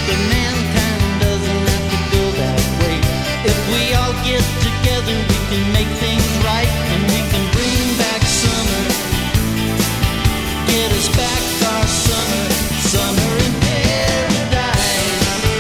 but mankind doesn't have to go that way. If we all get together, we can make things right, and we can bring back summer, get us back our summer, summer in paradise.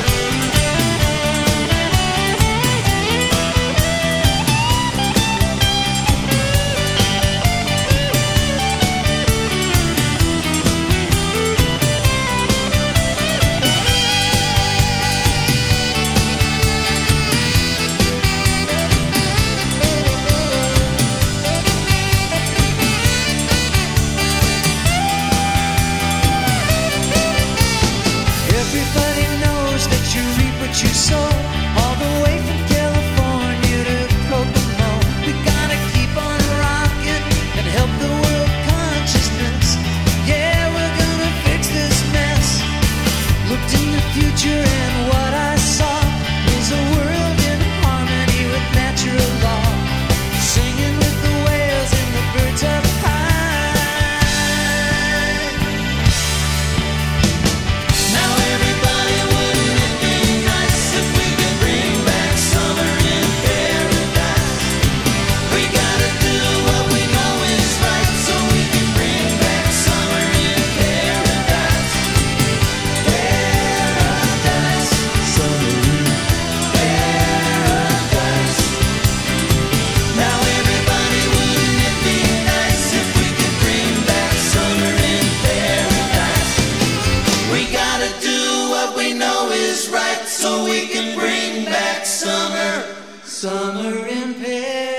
Everybody knows that you reap what you sow, all the way from California to Kokomo. We gotta keep on rocking and help the world consciousness. Yeah, we're gonna fix this mess. Looked in the future and what I saw was a world in harmony with natural law, singing with the whales and the birds up high. Now everybody, wouldn't it be nice if we could bring back summer in paradise? We gotta do what we know is right, so we can bring back summer in paradise. Paradise, summer in paradise. Now everybody, wouldn't it be nice if we could bring back summer in paradise? We gotta do what we know is right, so we can bring back summer, summer in paradise.